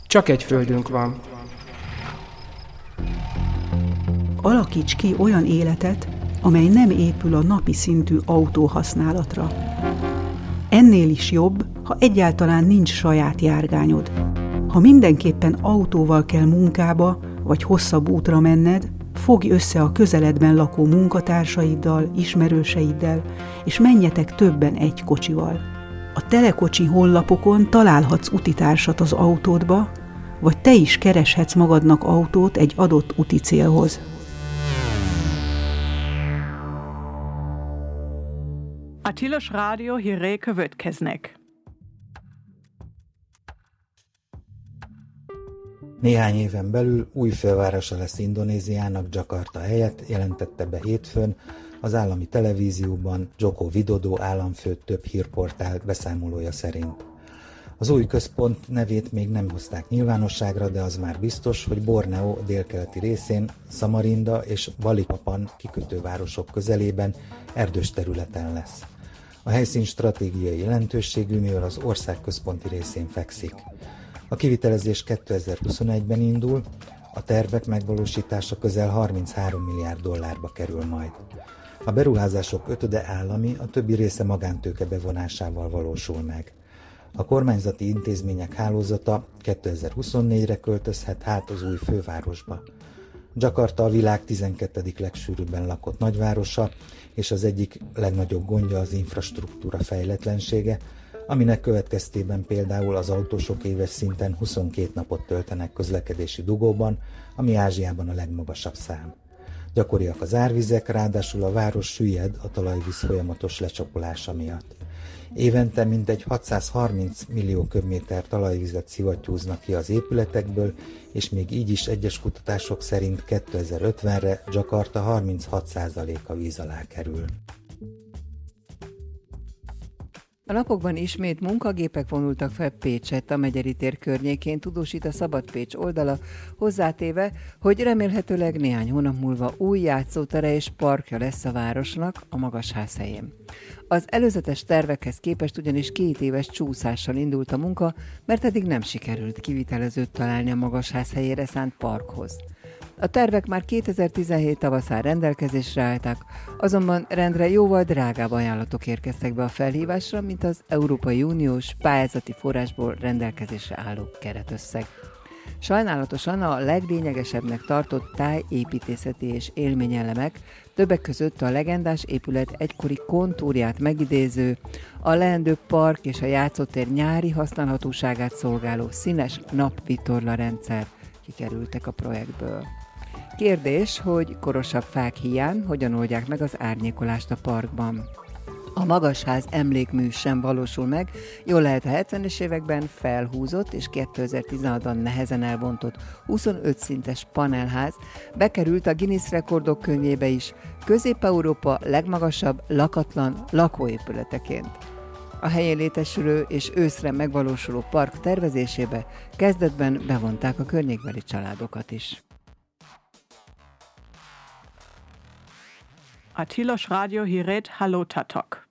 Csak egy földünk van. Alakíts ki olyan életet, amely nem épül a napi szintű autóhasználatra. Ennél is jobb, ha egyáltalán nincs saját járgányod. Ha mindenképpen autóval kell munkába, vagy hosszabb útra menned, fogj össze a közeledben lakó munkatársaiddal, ismerőseiddel, és menjetek többen egy kocsival. A telekocsi honlapokon találhatsz utitársat az autódba, vagy te is kereshetsz magadnak autót egy adott úti célhoz. A Tilos Rádió hírei következnek. Néhány éven belül új fővárosa lesz Indonéziának, Jakarta helyett, jelentette be hétfőn az állami televízióban Joko Widodo államfő több hírportál beszámolója szerint. Az új központ nevét még nem hozták nyilvánosságra, de az már biztos, hogy Borneo délkeleti részén, Samarinda és Balikpapan kikötővárosok közelében erdős területen lesz. A helyszín stratégiai jelentőségű, mivel az ország központi részén fekszik. A kivitelezés 2021-ben indul, a tervek megvalósítása közel 33 milliárd dollárba kerül majd. A beruházások ötöde állami, a többi része magántőke bevonásával valósul meg. A kormányzati intézmények hálózata 2024-re költözhet hát az új fővárosba. Jakarta a világ 12. legsűrűbben lakott nagyvárosa, és az egyik legnagyobb gondja az infrastruktúra fejletlensége, aminek következtében például az autósok éves szinten 22 napot töltenek közlekedési dugóban, ami Ázsiában a legmagasabb szám. Gyakoriak az árvizek, ráadásul a város süllyed a talajvíz folyamatos lecsapolása miatt. Évente mintegy 630 millió köbméter talajvizet szivattyúznak ki az épületekből, és még így is egyes kutatások szerint 2050-re Jakarta 36%-a víz alá kerül. A napokban ismét munkagépek vonultak fel Pécsett, a Megyeri tér környékén, tudósít a Szabad Pécs oldala, hozzátéve, hogy remélhetőleg néhány hónap múlva új játszótere és parkja lesz a városnak a Magasház helyén. Az előzetes tervekhez képest ugyanis 2 éves csúszással indult a munka, mert eddig nem sikerült kivitelezőt találni a Magasház helyére szánt parkhoz. A tervek már 2017 tavaszán rendelkezésre álltak, azonban rendre jóval drágább ajánlatok érkeztek be a felhívásra, mint az Európai Uniós pályázati forrásból rendelkezésre álló keretösszeg. Sajnálatosan a leglényegesebbnek tartott tájépítészeti és élményelemek, többek között a legendás épület egykori kontúrját megidéző, a leendő park és a játszótér nyári használhatóságát szolgáló színes napvitorla rendszer kikerültek a projektből. Kérdés, hogy korosabb fák hiány hogyan oldják meg az árnyékolást a parkban. A Magasház emlékmű sem valósul meg, jól lehet a 70-es években felhúzott és 2016-ban nehezen elbontott 25 szintes panelház bekerült a Guinness rekordok könyvébe is, Közép-Európa legmagasabb lakatlan lakóépületeként. A helyén létesülő és őszre megvalósuló park tervezésébe kezdetben bevonták a környékbeli családokat is. A Tilos Rádió hírét hallottátok.